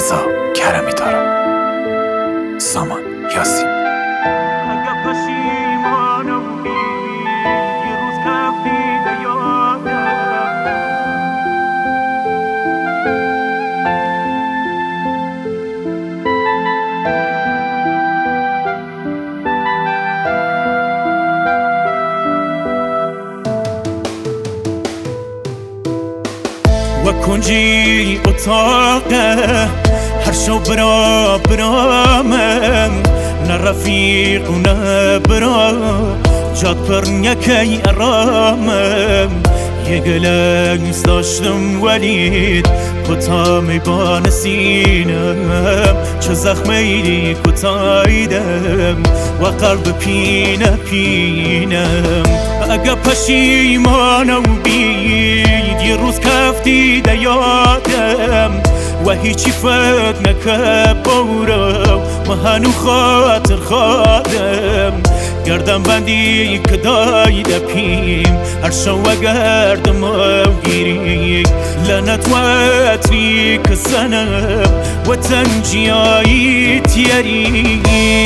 رضا کرمی دارم. سامان یاسین. اگه پشیمانم بی یه روز کفیده یادم و کنجی اتاقه هر شو برامم نه رفیق و نه برا جاد پر نکی ارامم یه گلنس داشتم ولید کتا میبان سینم چه زخمی کتایدم و قلب پینم اگه پشیمانم بید یه روز کفتی یادم و هیچی فکر نکه بورم ما هنو خاطر خادم گردم بندی که دایده پیم هر شو گردم و گیری لنت و اتری که سنم و تنجیایی تیری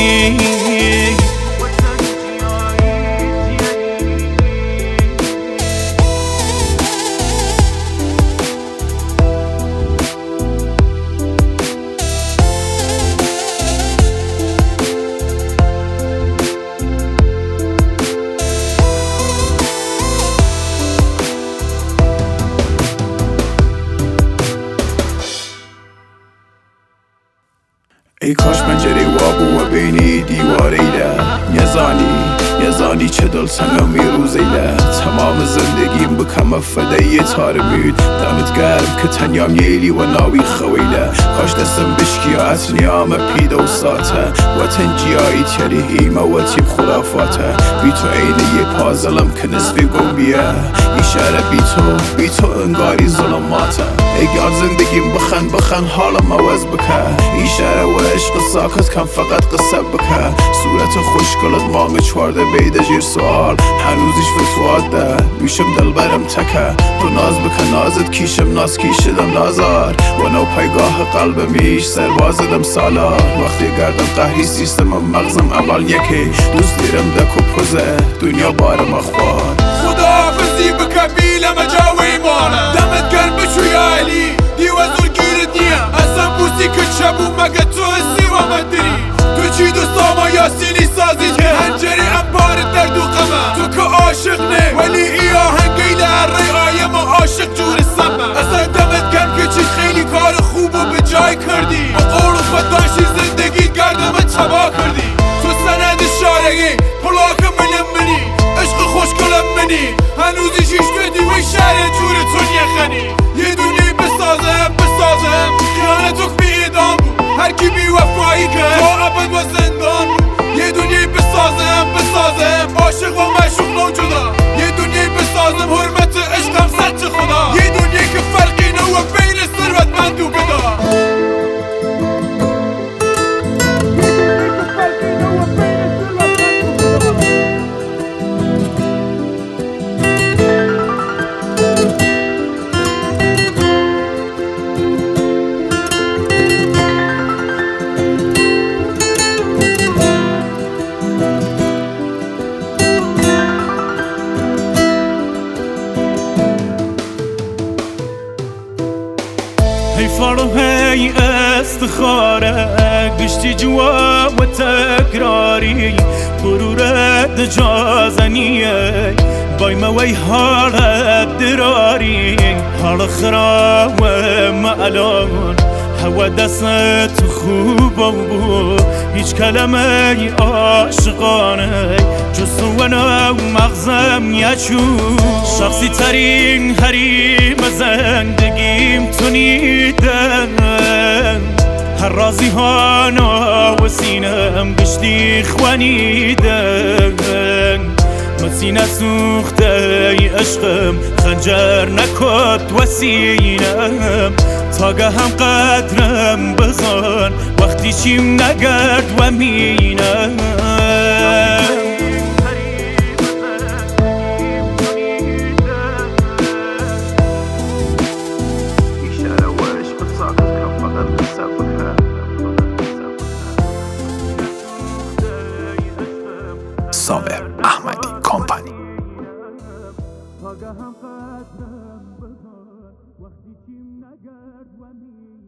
ای کاش پنجره وابو و بینی دیواریله یزانی چه دل سنگم روزیله تمام زندگیم بکم فدای تارمید دمت گرم که تنیام ییلی و ناوی خویله کاش دستم بشکیات نیام پیدا و ساته و تنجیایی تیری هیمه و تیم خرافاته بی تو عینه یه پازلم که نصفی گم ایشاره بی تو انگاری ظلماته ای گار زندگیم بخن حالم عوض بکه ایشاره و عشق ساکت کم فقط قصه بکه صورت خوشگلت مانگ چوارده بیده جیر سوال هنوزیش فتوات ده میشم دل برم تکه تو ناز بکن نازت کیشم ناز کیشدم نازار و نو پایگاه قلب میش سربازدم سالار وقتی گردم قهری سیستمم مغزم اول یکی دوست دیرم دکو پوزه دنیا بارم اخبار خداحافظی بکن بیلم جاوی مانه دمت گرم بشو یا علی دیوه زور گیرت نیم اصلا بوسی که شبو مگه تو هستی و من دری تو چی دوستاما یاسینی سازی که هنجری امپارت در دو قمه تو که عاشق نه ولی ای آهنگی در ری آیه ما عاشق جور سمه اصلا دمت گرم که چی خیلی کار خوب و به جای کردی با قول و خودداشتی زندگی گردم تبا کردی تو سند شارگی پلاک منی عشق خوشگلم منی هنوزی شیش بدی و شهر جور تو نیخنی یه دنیای بسازم خیانتوک بی ادام بود هر کی بی وفایی کرد تا ابد و زندان یه دنیای بسازم عاشق و معشوق نوجودا یه دنیای بسازم حرمت عشقم سچ خدا یه دنیای که فرقی نو بین ثروتمند و گدا هی فارو هی استخاره گشتی جوا و تکراری غرورت جازنیه بای موی حالت دراری حال خراب و معلان هوا دست خوب بود هیچ کلمه عاشقانه جز و نو مغزم یچو شخصی ترین حریم زندگیم تو نیدن هر رازی ها و سینم گشتی خوانیدن مسینه سوخته ای عشقم خنجر نکد و سینم تاگه هم قدرم بزن وقتی چیم نگرد و مینم ایشاره و عشق ساکت کم فقط قصه بکن صابر احمدی کمپانی. آگاهم قدرم بزن وقتی چیم نگرد و می